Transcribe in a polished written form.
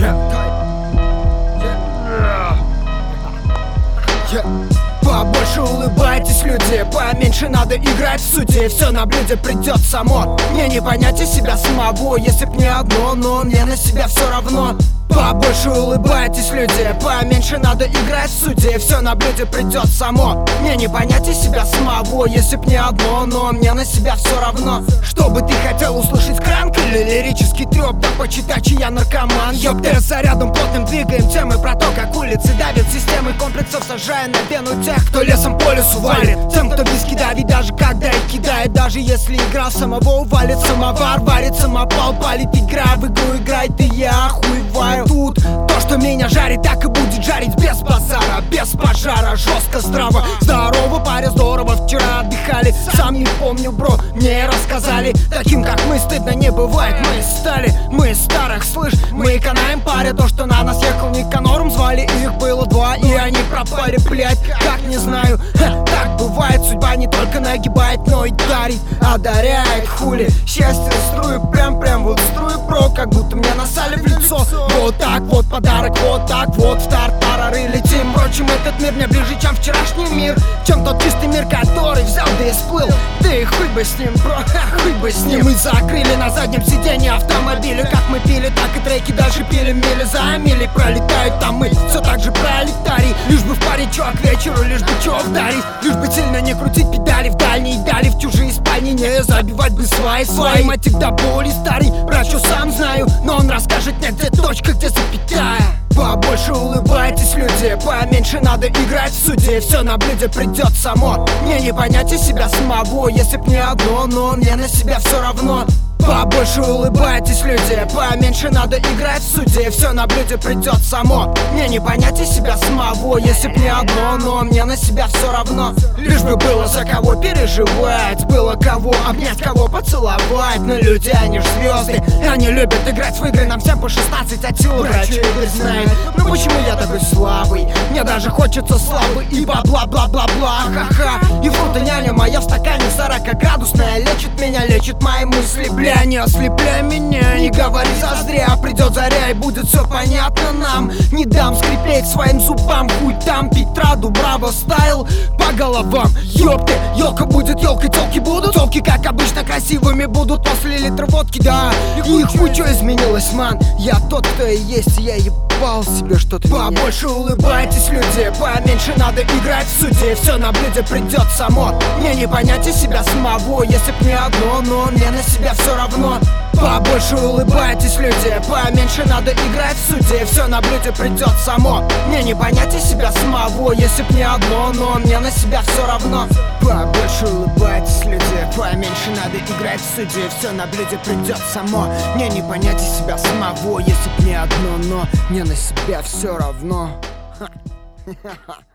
Побольше улыбайтесь, люди, поменьше надо играть в суде. Все на блюде придет само. Мне не понять и себя самого, если б не одно, но мне на себя все равно. Побольше улыбайтесь, люди, поменьше надо играть в суде. Все на блюде придет само. Мне не понять и себя самого, если б не одно, но мне на себя все равно. Что бы ты хотел услышать, кранк или лирический трёп? Да почитай, я наркоман. Ёпта, зарядом плотным двигаем темы про то, как улицы давят системы комплексов, сажая на пену тех, кто лесом по лесу валит. Тем, кто виски давит, даже когда их кидает. Даже если игра самого увалит, самовар варит, самопал палит. Игра в игру играет, и я охуеваю. Тут то, что меня жарит, так и будет жарить. Без базара, без пожара, жестко, здраво. Здорово, паря, здорово, вчера отдыхали. Сам не помню, бро, мне рассказали. Таким, как мы, стыдно не бывает. Мы стали, мы из старых, слышь. Мы канаем, паря, то, что на нас ехал Никанором. Звали, их было два, и они пропали, блять. Как не знаю, так бывает. Судьба не только нагибает, но и дарит, одаряет, хули. Счастье струи, прям вот струи, бро. Как будто мне насали в лицо. Вот так вот подарок, вот так вот в тартарары летим. Впрочем, этот мир мне ближе, чем вчерашний мир, чем тот чистый мир, который взял да и сплыл. Ты хуй бы с ним, бро, хуй бы с ним. Мы закрыли на заднем сиденье автомобиля. Как мы пили, так и треки дальше пили. Мили за мили пролетают, там мы все так же пролетарий. Лишь бы в паре чё к вечеру, лишь бы чё вдарить. Лишь бы сильно не крутить педали в дальние дали. В чужие спальни не забивать бы свои мотив до боли старый. Про чё сам знаю, но он расскажет мне, где точка, где запятая. Побольше улыбайтесь, люди, поменьше надо играть в суде. Все на блюде придет само. Мне не понять и себя самого, если б не одно, но мне на себя все равно. Побольше улыбайтесь, люди, поменьше надо играть в суде. Все на блюде придет само. Мне не понять и себя самого, если б не одно, но мне на себя все равно. Лишь бы было за кого переживать, было кого обнять, кого поцеловать. Но люди, они ж звезды, они любят играть в игры. Нам всем по 16 от силы врачи Игорь знает. Ну почему я такой слабый? Мне даже хочется славы и бла-бла-бла-бла-бла. Ха-ха. И фрута няня моя в стакане 40-градусная лечит меня, лечит мои мысли, бля. Не ослепляй меня, не говори зазря. Придет заря и будет все понятно нам. Не дам скрипеть своим зубам, хуй там пить траду, браво стайл по головам. Ёпты, ёлка будет ёлкой, тёлки будут. Тёлки, как обычно, красивыми будут после литра водки, да. И хуй, чё изменилось, ман? Я тот, кто и есть, я ебал себе что-то. Побольше улыбайтесь, люди, поменьше надо играть в суде. Все на блюде придет само. Мне не понять и себя самого, если б не одно, но мне на себя все равно. Побольше улыбайтесь, люди, поменьше надо играть в суде. Все на блюде придет само. Мне не понять и себя самого, если б не одно, но мне на себя все равно. Побольше улыбайтесь, люди, поменьше надо играть в суде. Все на блюде придет само. Мне не понять и себя самого, если б не одно, но мне на себя все равно.